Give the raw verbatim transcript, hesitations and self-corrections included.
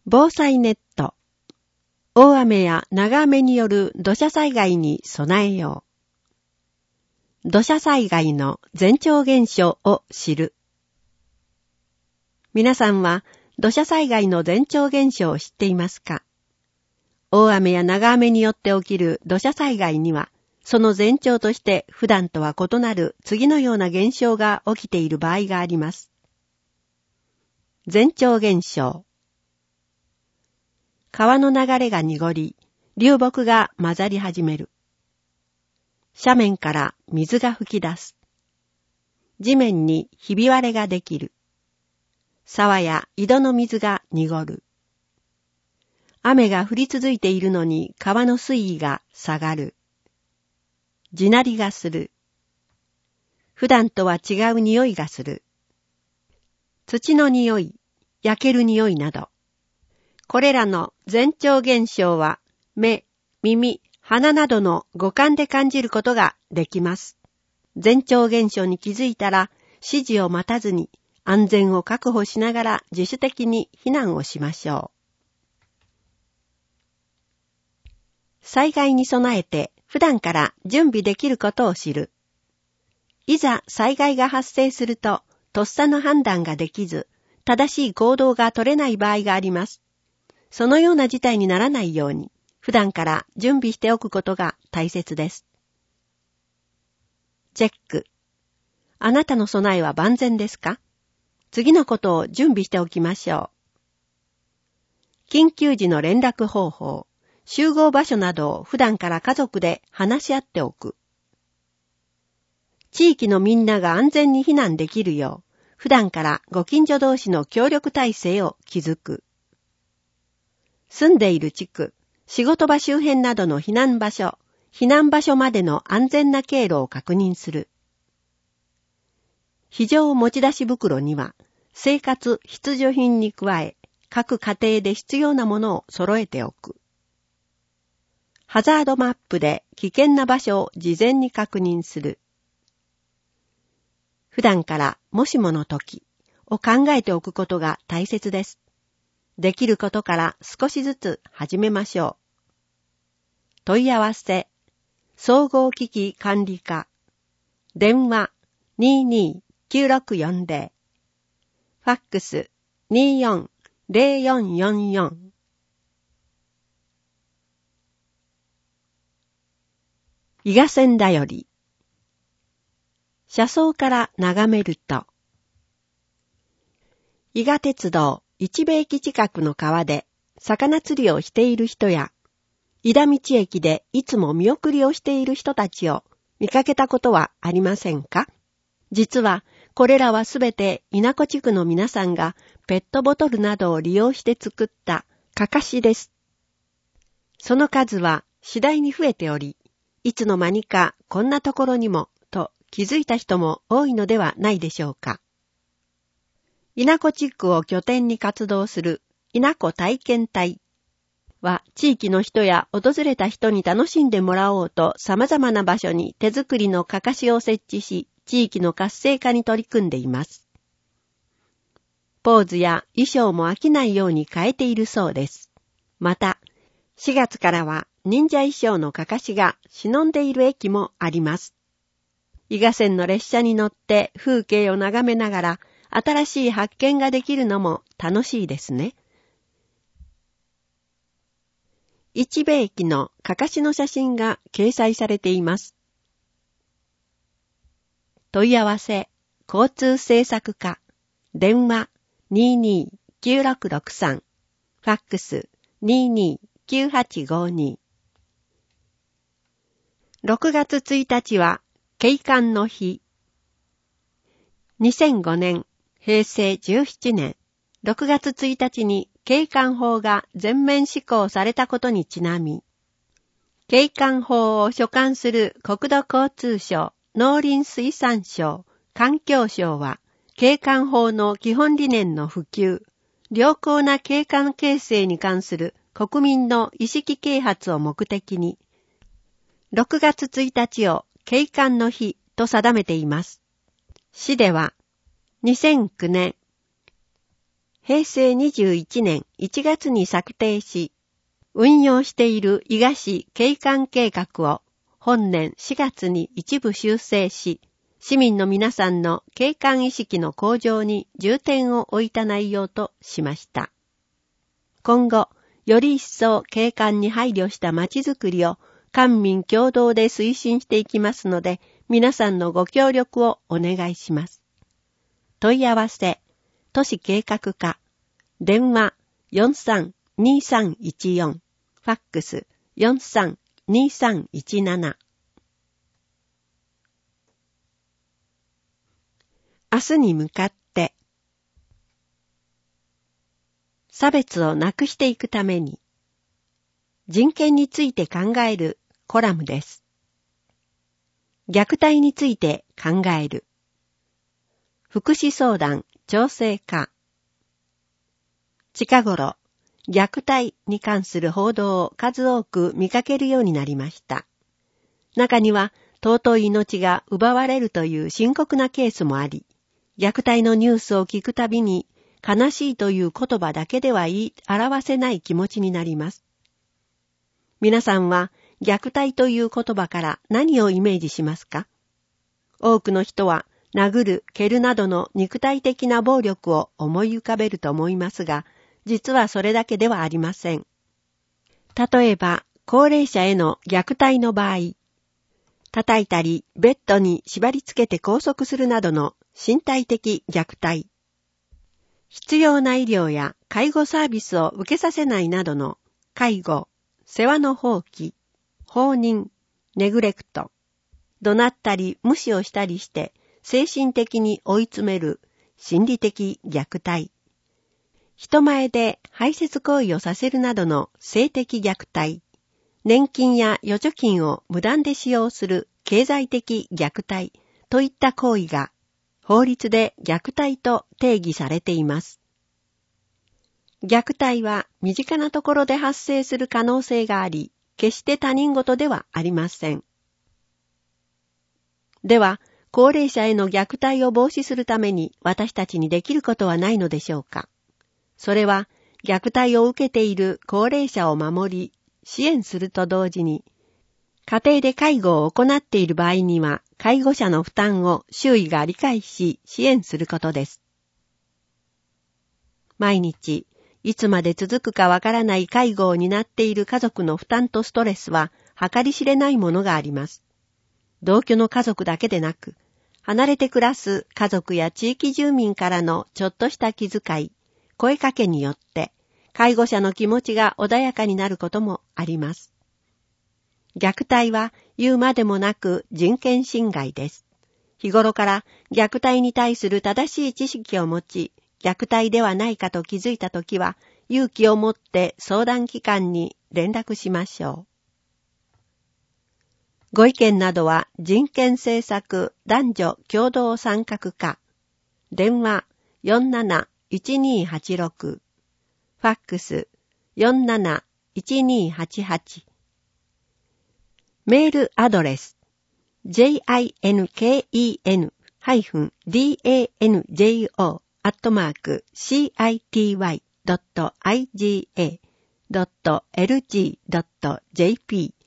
防災ネット。大雨や長雨による土砂災害に備えよう。土砂災害の前兆現象を知る。皆さんは土砂災害の前兆現象を知っていますか？大雨や長雨によって起きる土砂災害には、その前兆として普段とは異なる次のような現象が起きている場合があります。前兆現象。川の流れが濁り、流木が混ざり始める。斜面から水が噴き出す。地面にひび割れができる。沢や井戸の水が濁る。雨が降り続いているのに川の水位が下がる。地鳴りがする。普段とは違う匂いがする。土の匂い、焼ける匂いなど。これらの前兆現象は目、耳、鼻などの五感で感じることができます。前兆現象に気づいたら指示を待たずに安全を確保しながら自主的に避難をしましょう。災害に備えて普段から準備できることを知る。いざ災害が発生するととっさの判断ができず正しい行動が取れない場合があります。そのような事態にならないように、普段から準備しておくことが大切です。チェック。あなたの備えは万全ですか？次のことを準備しておきましょう。緊急時の連絡方法、集合場所などを普段から家族で話し合っておく。地域のみんなが安全に避難できるよう、普段からご近所同士の協力体制を築く。住んでいる地区、仕事場周辺などの避難場所、避難場所までの安全な経路を確認する。非常持ち出し袋には、生活必需品に加え、各家庭で必要なものを揃えておく。ハザードマップで危険な場所を事前に確認する。普段からもしもの時を考えておくことが大切です。できることから少しずつ始めましょう。問い合わせ、総合危機管理課、電話 にーにーきゅうろくよんぜろ、ファックス にーよんぜろよんよんよん。伊賀線だより。車窓から眺めると、伊賀鉄道一部駅近くの川で魚釣りをしている人や、伊田道駅でいつも見送りをしている人たちを見かけたことはありませんか？実はこれらはすべて稲子地区の皆さんがペットボトルなどを利用して作ったかかしです。その数は次第に増えており、いつの間にかこんなところにもと気づいた人も多いのではないでしょうか。稲子地区を拠点に活動する稲子体験隊は地域の人や訪れた人に楽しんでもらおうと様々な場所に手作りのかかしを設置し、地域の活性化に取り組んでいます。ポーズや衣装も飽きないように変えているそうです。また、しがつからは忍者衣装のかかしが忍んでいる駅もあります。伊賀線の列車に乗って風景を眺めながら新しい発見ができるのも楽しいですね。一部駅のかかしの写真が掲載されています。問い合わせ、交通政策課、電話 にーにーきゅうろくろくさん、ファックス にーにーきゅうはちごに。ろくがつついたちは景観の日。にせんごねん、へいせいじゅうななねん、ろくがつついたちに景観法が全面施行されたことにちなみ、景観法を所管する国土交通省、農林水産省、環境省は、景観法の基本理念の普及、良好な景観形成に関する国民の意識啓発を目的に、ろくがつついたちを景観の日と定めています。市では、にせんきゅうねん、 へいせいにじゅういちねんいちがつに策定し、運用している伊賀市景観計画を本年しがつに一部修正し、市民の皆さんの景観意識の向上に重点を置いた内容としました。今後、より一層景観に配慮したまちづくりを官民共同で推進していきますので、皆さんのご協力をお願いします。問い合わせ、都市計画課、電話 よんさんにさんいちよん、ファックス よんさんにさんいちなな。明日に向かって、差別をなくしていくために、人権について考えるコラムです。虐待について考える。福祉相談調整課。近頃、虐待に関する報道を数多く見かけるようになりました。中には、尊い命が奪われるという深刻なケースもあり、虐待のニュースを聞くたびに、悲しいという言葉だけでは言い表せない気持ちになります。皆さんは、虐待という言葉から何をイメージしますか？多くの人は、殴る、蹴るなどの肉体的な暴力を思い浮かべると思いますが、実はそれだけではありません。例えば、高齢者への虐待の場合、叩いたり、ベッドに縛り付けて拘束するなどの身体的虐待、必要な医療や介護サービスを受けさせないなどの介護、世話の放棄、放任、ネグレクト、怒鳴ったり無視をしたりして精神的に追い詰める心理的虐待、人前で排泄行為をさせるなどの性的虐待、年金や預貯金を無断で使用する経済的虐待といった行為が法律で虐待と定義されています。虐待は身近なところで発生する可能性があり、決して他人事ではありません。では、高齢者への虐待を防止するために私たちにできることはないのでしょうか。それは、虐待を受けている高齢者を守り、支援すると同時に、家庭で介護を行っている場合には、介護者の負担を周囲が理解し、支援することです。毎日、いつまで続くかわからない介護を担っている家族の負担とストレスは、計り知れないものがあります。同居の家族だけでなく、離れて暮らす家族や地域住民からのちょっとした気遣い、声かけによって、介護者の気持ちが穏やかになることもあります。虐待は言うまでもなく人権侵害です。日頃から虐待に対する正しい知識を持ち、虐待ではないかと気づいたときは、勇気を持って相談機関に連絡しましょう。ご意見などは人権政策男女共同参画課、電話 よんなないちにはちろく、ファックス よんなないちにはちはち、メールアドレス ジェイアイエヌケーイーエヌダッシュ アットマーク シーアイティーワイ ドット アイジーエー ドット エルジー ドット ジェーピー